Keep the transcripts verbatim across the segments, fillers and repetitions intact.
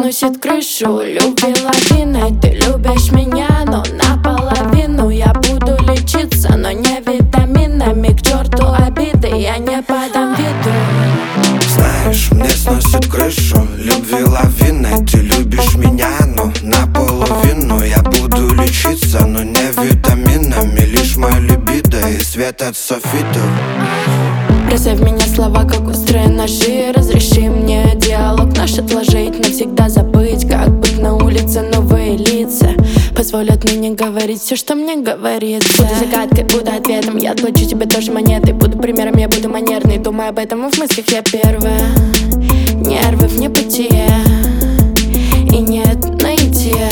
сносит крышу, любви лавиной. Ты любишь меня, но наполовину. Я буду лечиться, но не витаминами. К черту обиды, я не подам виду. Знаешь, мне сносит крышу, любви лавиной. Ты любишь меня, но наполовину. Я буду лечиться, но не витаминами. Лишь мой либидо и свет от софитов. Бросай в меня слова, как острые ножи. Разреши мне диалог наш отложить, навсегда забыть, как быть на улице, новые лица позволят мне не говорить все, что мне говорится. Буду загадкой, буду ответом, я отплачу тебе тоже монетой. Буду примером, я буду манерной, думаю об этом, и в мыслях я первая. Нервы в небытие, и нет наития.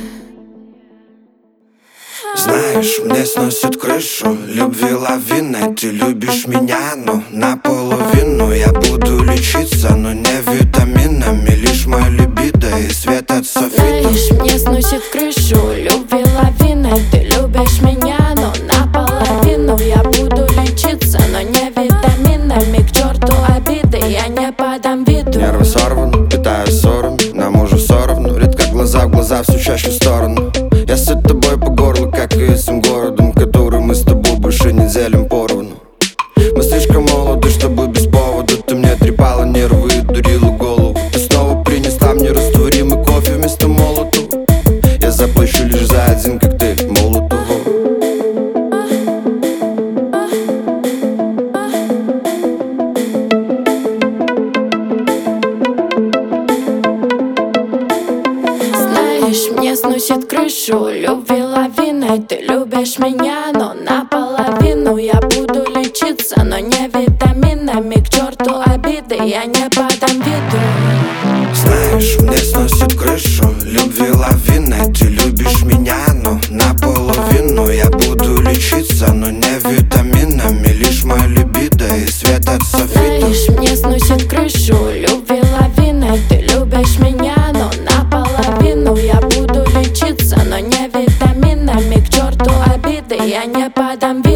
Знаешь, мне сносит крышу, любви лавиной. Ты любишь меня, но наполовину. Я буду лечиться, но не витаминами. Лишь мой либидо и свет от софитов. Знаешь, мне сносит крышу, любви лавиной. Ты любишь меня, но наполовину. Я буду лечиться, но не витаминами. К черту обиды, я не подам виду. Нервы сорваны, питаю ссорами. Нам уже все равно, редко глаза в глаза, все чаще в сторону. Я сыт тобой по горло, как и этим городом, который мы с тобой больше не делим поровну. Мы слишком молоды, чтобы без повода ты мне трепала нервы и дурила голову. Ты снова принесла мне растворимый кофе вместо молотого. Я заплачу лишь за один коктейль молотого. Знаешь, мне сносит крышу, любви лавиной. Ты любишь меня, но наполовину. Я буду лечиться, но не витаминами. К черту обиды, я не подам виду. Знаешь, мне сносит крышу, любви лавиной. Ты любишь меня, но наполовину. Я буду лечиться, но не витаминами. Лишь мой либидо и свет от софитов. Знаешь, мне сносит крышу, любви лавиной. Ты любишь меня, но наполовину. Я буду лечиться, но не витаминами. К черту обиды, я не подам виду.